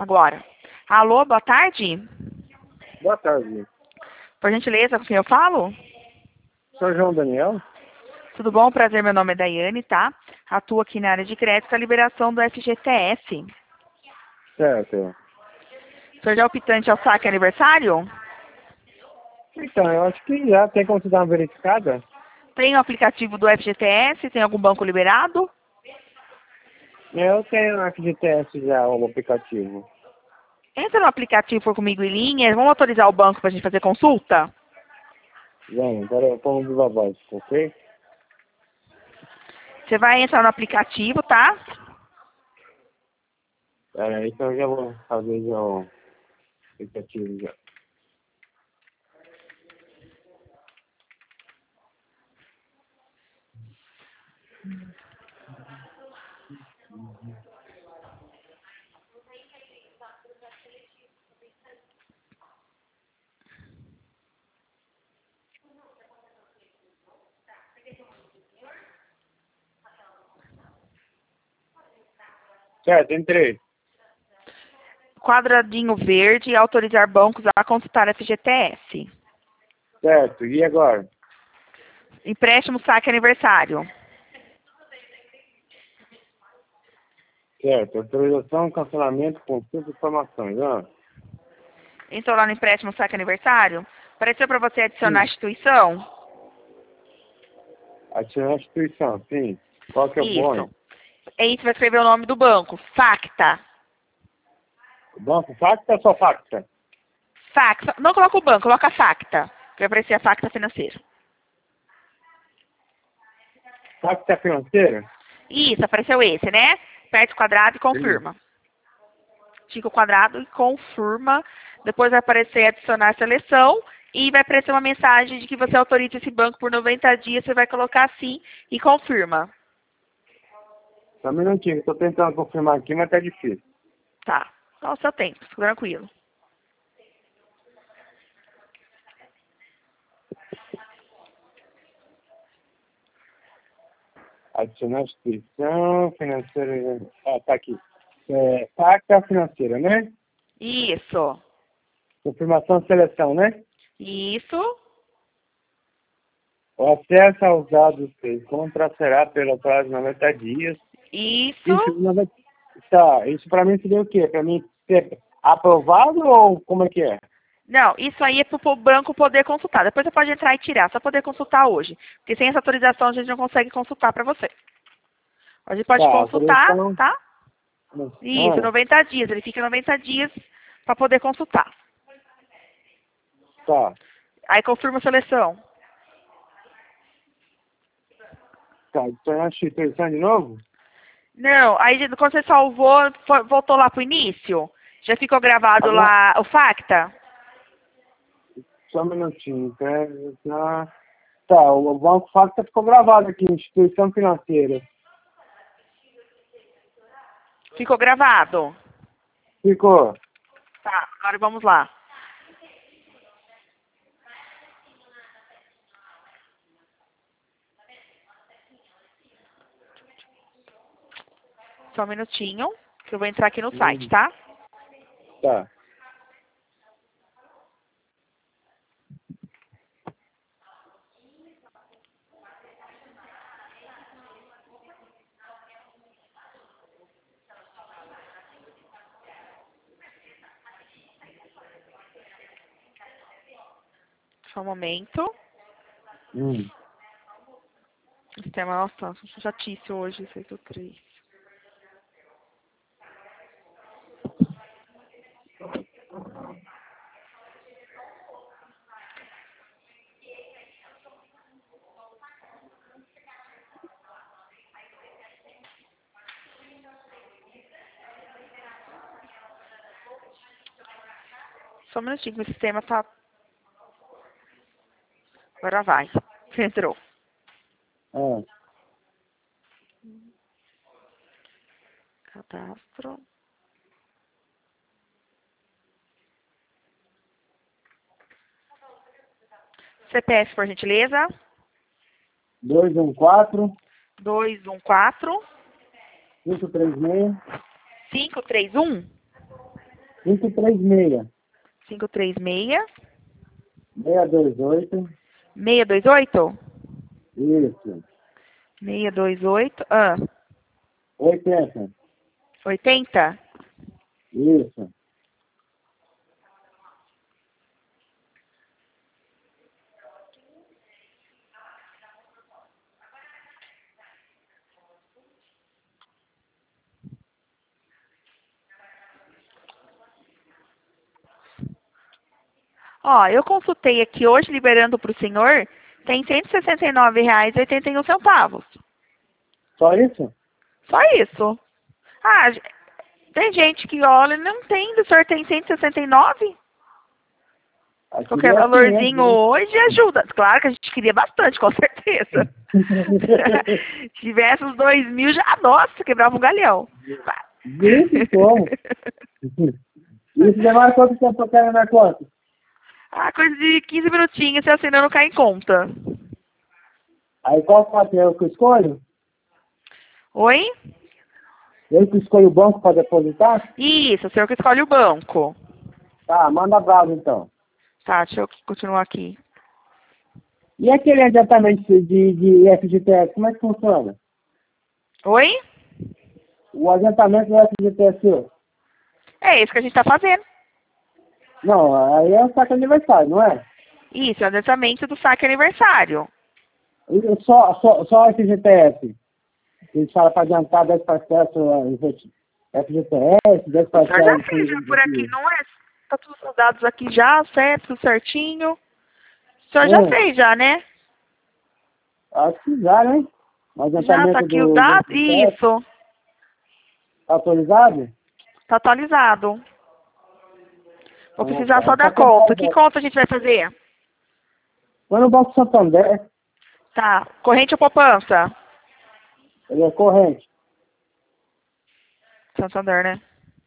Agora. Alô, boa tarde. Boa tarde. Por gentileza, com quem eu falo? Sou João Daniel. Tudo bom? Prazer, meu nome é Daiane, tá? Atuo aqui na área de crédito, a liberação do FGTS. Certo. O senhor já é optante ao saque aniversário? Então, eu acho que já tem como te dar uma verificada. Tem o aplicativo do FGTS? Tem algum banco liberado? Eu tenho aqui de teste já o aplicativo. Entra no aplicativo por Comigo em Linha. Vamos autorizar o banco para a gente fazer consulta? Vamos, agora eu ponho viva voz, ok? Você vai entrar no aplicativo, tá? Pera, então eu já vou fazer já o aplicativo já. Certo, entrei. Quadradinho verde, autorizar bancos a consultar FGTS. Certo, e agora? Empréstimo saque aniversário. Certo, autorização, cancelamento, consulta e informações. Entrou lá no empréstimo saque aniversário. Apareceu para você adicionar a Sim. instituição? Ativar a instituição, sim. Qual que eu Isso. ponho? Aí você vai escrever o nome do banco. Facta. Banco Facta ou só Facta? Facta. Não coloca o banco, coloca a Facta. Que vai aparecer a Facta Financeira. Facta financeira? Isso, apareceu esse, né? Aperte o quadrado e confirma. Tica o quadrado e confirma. Depois vai aparecer adicionar seleção e vai aparecer uma mensagem de que você autoriza esse banco por 90 dias. Você vai colocar sim e confirma. Só um minutinho, estou tentando confirmar aqui, mas tá difícil. Tá. Dá o seu tempo, fica tranquilo. Adicionar instituição financeira. Ah, tá aqui. Facta financeira, né? Isso. Confirmação de seleção, né? Isso. O acesso aos dados que será pelo prazo de 90 dias. Isso, Isso. 90. Tá, isso para mim seria o quê? Para mim ser aprovado ou como é que é? Não, isso aí é para o banco poder consultar. Depois você pode entrar e tirar, só poder consultar hoje. Porque sem essa autorização a gente não consegue consultar para você. A gente pode Tá, consultar, autorização. tá? Isso, Ah, 90 dias. Ele fica 90 dias para poder consultar. tá. Aí confirma a seleção. Tá, adicionar instituição de novo? Não, aí quando você salvou, voltou lá pro início? Já ficou gravado Agora, lá o Facta? só um minutinho. Tá, o Banco Facta ficou gravado aqui, instituição financeira. Ficou gravado? Ficou. Tá, agora vamos lá. Só um minutinho, que eu vou entrar aqui no site, tá? Tá. Só um momento. Hum. O sistema, nossa, chatice hoje, 683. Só um minutinho, que o sistema tá... Agora vai. Entrou. Ah, Cadastro. CPF, por gentileza. 214 214 536 531 536. 536. 628. 628? Isso. 628. 80. 80? Isso. Ó, eu consultei aqui hoje, liberando para o senhor, tem R$ 169,81. Só isso? Só isso. Ah, tem gente que olha e não entende, o senhor tem 169? Aqui Qualquer é valorzinho 500, hoje ajuda. Claro que a gente queria bastante, com certeza. Se tivesse os 2.000, já, nossa, quebrava um galhão. Gente, como? Isso demora quanto tempo pra cair na conta? Ah, coisa de 15 minutinhos, se assinando cai em conta. Aí qual conta é o que eu escolho? Oi? Eu que escolho o banco para depositar? Isso, o senhor que escolhe o banco. Tá, manda brasa então. Tá, deixa eu continuar aqui. E aquele adiantamento de FGTS, como é que funciona? Oi? O adiantamento do FGTS. É isso que a gente tá fazendo. Não, aí é o saque aniversário, não é? Isso, é o adiantamento do saque aniversário. E só FGTS. Eles falam para adiantar 10 parcelas FGTS, 10 O senhor já parcelas. fez já por aqui, não é? Tá todos os dados aqui já, certo, tudo certinho. O senhor já fez já, né? Acho que já, né? O Já tá adiantamento aqui os do dados? FGTS, Isso, tá atualizado? tá atualizado. Vou precisar Tá. só da Tá com conta. Que conta a gente vai fazer? Foi no Banco Santander, Tá, corrente ou poupança? ele é corrente. Santander, né?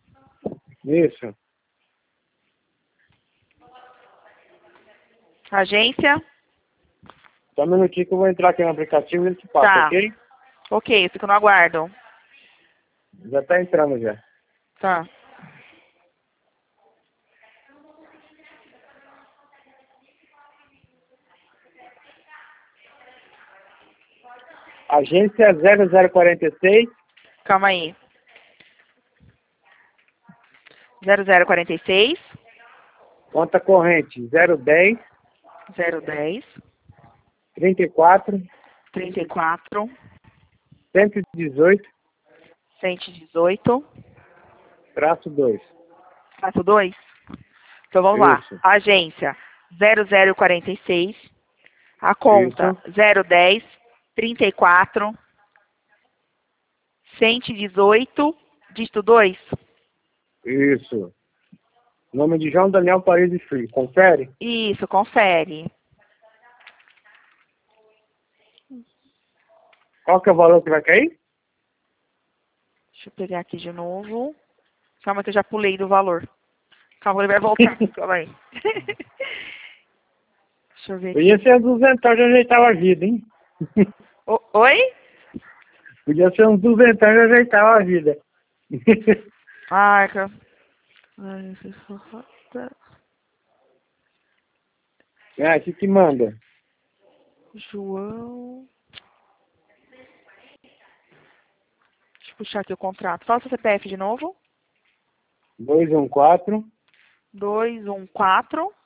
Isso. Agência? Só um minutinho que eu vou entrar aqui no aplicativo e ele te passa, Tá. ok? Ok, fico no aguardo. Já tá entrando já. Tá. Agência 0046, Calma aí. 0046 conta corrente 010 010 34 34 118 118 traço 2. traço 2. Então vamos lá. Isso. Agência 0046. A conta Isso. 010 34 118 dígito 2. Isso. Nome de João Daniel Paredes Filho. Confere? Isso, confere. Qual que é o valor que vai cair? Deixa eu pegar aqui de novo. Calma que eu já pulei do valor. Calma, ele vai voltar. Calma aí. Deixa eu ver aqui. Podia ser uns 200, já ajeitava a vida, hein? Oi? Podia ser uns 200, já ajeitava a vida. Ai, cara. Ai, se for falta. Ah, o que manda? João. Deixa eu puxar aqui o contrato. Fala seu CPF de novo. 214 214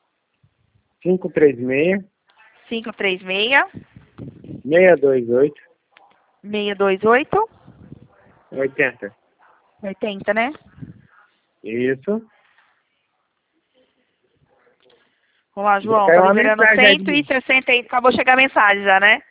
536 536 628 628 80. 80, né? Isso. Vamos lá, João. Caiu Tá uma liberando mensagem aí de mim. 160. Acabou de chegar a mensagem já, né?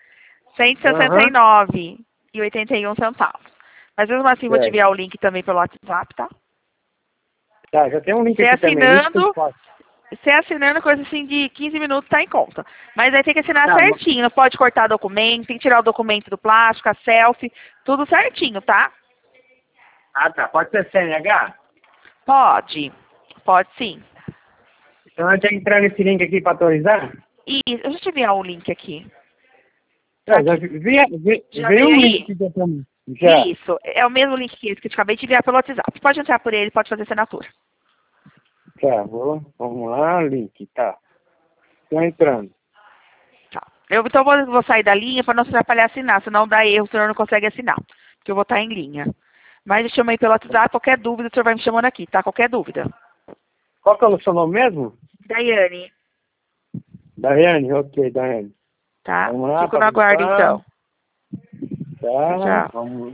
169,81 centavos. Mas mesmo assim, vou te Certo. enviar o link também pelo WhatsApp, tá? Tá, já tem um link Você aqui também. Isso que eu assinando, faço. você assinando coisa assim de 15 minutos tá em conta. Mas aí tem que assinar Tá, certinho, não pode cortar documento, tem que tirar o documento do plástico, a selfie, tudo certinho, tá? Ah, tá. Pode ser CNH? Pode. Pode sim. Então eu tenho que entrar nesse link aqui para autorizar? E eu já te enviar o link aqui. Já Já veio veio um aí? link aqui pra mim. Já. Isso, é o mesmo link que esse que eu te acabei de enviar pelo WhatsApp. Pode entrar por ele, pode fazer assinatura. Tá, vamos lá, link, tá. Tô entrando. Tá. Então vou sair da linha para não se atrapalhar assinar, senão dá erro, o senhor não consegue assinar. Porque eu vou estar em linha. Mas eu chamei pelo WhatsApp, qualquer dúvida o senhor vai me chamando aqui, tá? Qualquer dúvida. Qual que é o seu nome mesmo? Daiane. Daiane, ok, Daiane. Tá? Vamos lá, Fico no aguardo, então. Tá, Tchau. vamos